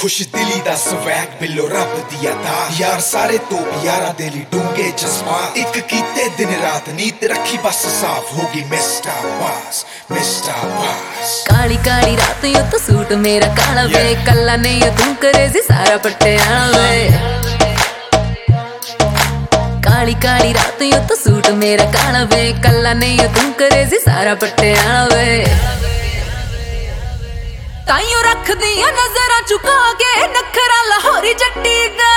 खुश दिली दा स्वैग बिलो रब दी अता यार सारे तो यारा दिली डूंगे जज्बात एक कीते दिन रात नीत रखी बस साफ होगी मिस्टर बास मिस्टर बास। काली काली रात यो तो सूट मेरा काला वे कल्ला नहीं यो तू करे सी सारा पटियाला वे। काली काली रात यो तो सूट मेरा काला वे कल्ला नहीं यो तू करे सी सारा पटियाला वे। ताइयों रख दिया नजरा चुका के नखरा लाहौरी जट्टी दा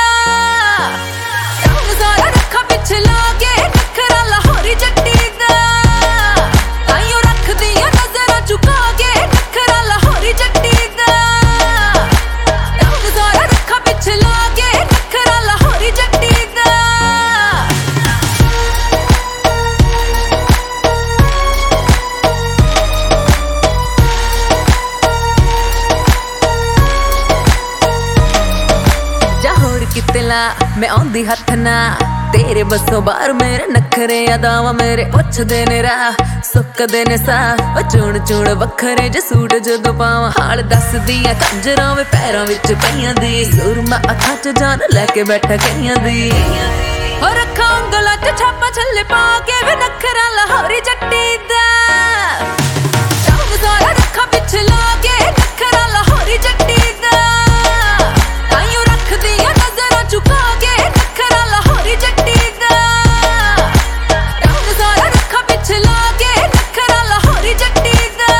सारा रखा पिछे लागे नखरा लाहौरी जट्टी दा। ताइयों रख दिया नजरा चुका के नखरा लाहौरी जट्टी दा सारा रखा पिछे लागे नखरा लाहौरी जट्टी दा। कितला मैं आंदी हथ ना तेरे बसों बार मेरे नखरे अदावा मेरे पुछदे ने राह सुकदे ने साह चुण चुण वखरे जे सूट जदों पावां हाल दस दियां कंजरां वे पैरां विच पईयां दी सुरमा अखां च जान लैके बैठा कईयां दी और अखां ਉਂਗਲਾਂ च छापा छल्ले पा के वे नखरा लाहौरी जट्टी दा सारा रखा पिछे लागे नखरा लाहौरी जट्टी दा। ताइयों रख दिया नजरा चुका के नखरा लाहौरी जट्टी दा सारा रखा पिछे लागे नखरा लाहौरी जट्टी दा।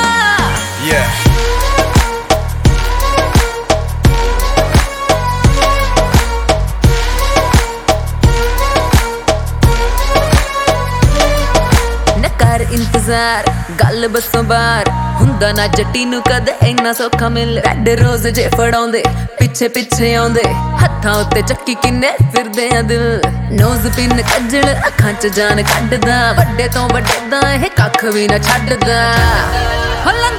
न कर इंतजार गल बसों बार हुंदा ना जट्टी नू कदे इन्ना सौखा मिल रैड रोज जे फड़ाउंदे पिछे पिछे आउंदे हत्थां उत्ते चक्की किन्ने फिरदे आ दिल नोज पिन कज्जल अखां च जान कड्डदा वड्डे तो वड्डे दा एह कख भी ना छड्डदा।